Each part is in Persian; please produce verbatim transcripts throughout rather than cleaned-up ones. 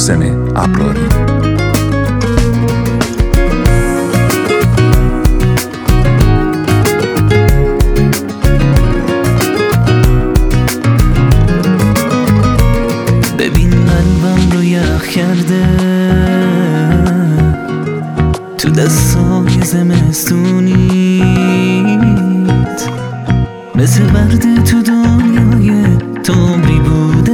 محسن ابراری. ببین قلبم رو یخ کرده تو دستای زمستونیت، مثل برد تو دنیای تو عمری بوده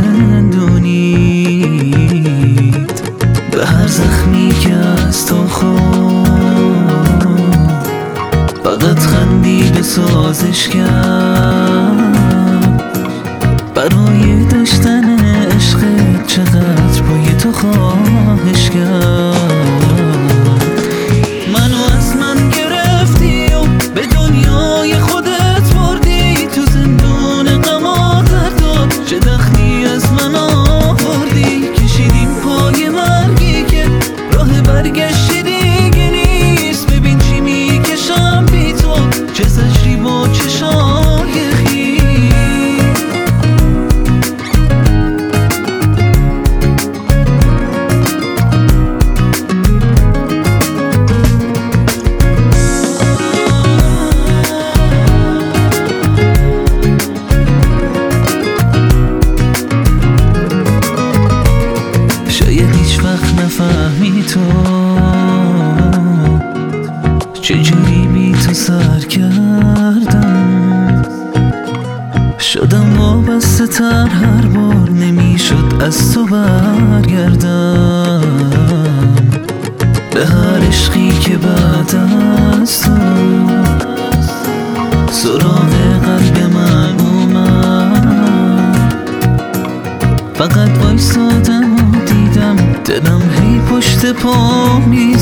زندونیت. به هر زخمی که از تو خورد فقط خندی به سازش کرد. برای داشتن عشقت چقدر پای تو خواهش کرد. منو از من گرفتی و به دنیای خودت بردی، تو زندون غم درداد چه دخلی از من آوردی. کشیدیم پای مرگی که راه برگشتی دیگه نیست. ببین چی میکشم بی تو، چه زجری با چه شایخی. نفهمی تو چجوری بی تو سر کردم. شدم وابسته تر هر بار نمیشد از تو برگردم. به هر عشقی که بعد از تو سراغ قلب من اومد، فقط وایسادم و دیدم دلم هی پشت پا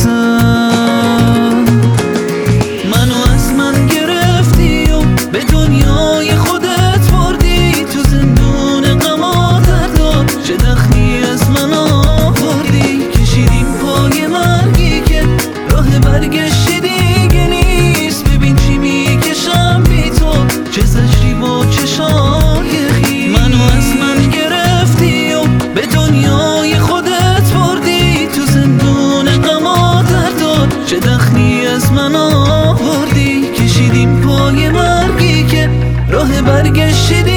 میزد. منو از من گرفتی و به دنیای خودت بردی، تو زندون غم درداد چه دخلی از من آوردی. کشیدیم پای مرگی که راه برگشتی دیگه نیست. ببین چی میکشم بی تو، چه زجری با چه شایخی. منو از من گرفتی و به دنیای خودت بردی، تو زندون غم درداد چه دخلی از من آوردی. کشیدیم پای مرگی که راه برگشتی